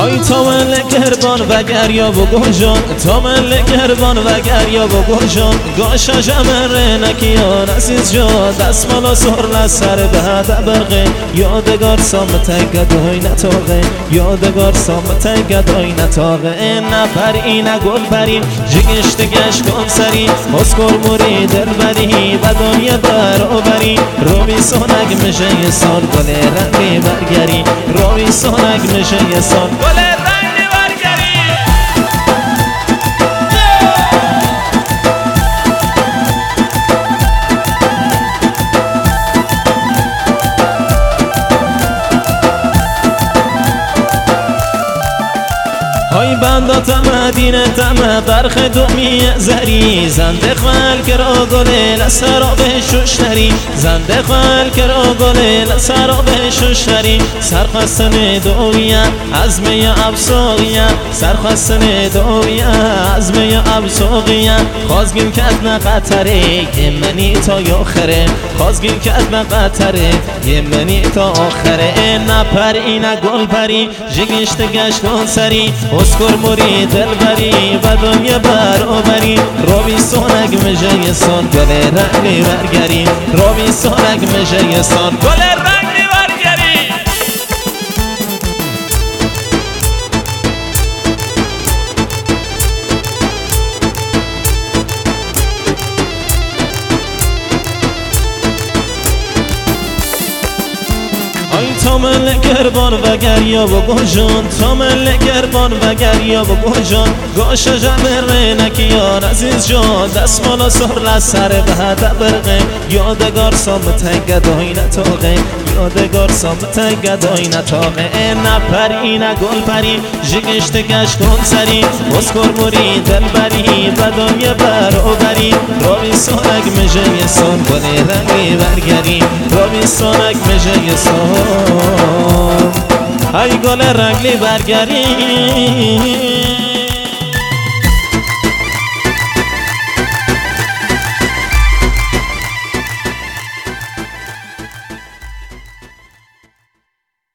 های تا مل گربان و گریا و گوژان تا مل گربان و گریا و گوژان گاشا جمره نکیان عزیز جا دستمالا سر لسر به برقه یادگار سامت گدای نتاقه یادگار سامت گدای نتاقه نفر اینا گل بریم جگشت گشت کن سری مسکر موری دل بری و دنیا برابری روی سونگ میشه یه سال گل رنگی برگری روی سونگ میشه یه سال گل رنگی برگری های بندا تمدین تم برخ دومی زری زنده خال کرا گل لسراب ششتری زنده خال کرا گل لسراب ششتری سرخواستن دویا عزم ابسوقیا سرخواستن دویا عزم ابسوقیا خواستگیم کد نقطره یه منی تا آخره خواستگیم کد نقطره یه منی تا آخره نپر اینا گل پری جگشت گشت کن سری اسکر موری دل بری و دنیا برابری روی سونگ میشه یه سان گل رنگی برگری روی سونگ میشه یه سان گل رنگی برگری تا مل گربان و گریا و گوژان تا مل گربان و گریا و گوژان گاشا جمره نکیان عزیز جان دستمالا سر لسر به برقه یادگار سامت گدای نتاقه یادگار سامت گدای نتاقه نپر اینا گل پری جگشت گشت کن سری مسکر موری دل بری و دنیا برابری روی سونگ میشه یه سان گل رنگی برگری روی سونگ میشه یه سان ای گل رنگی برگری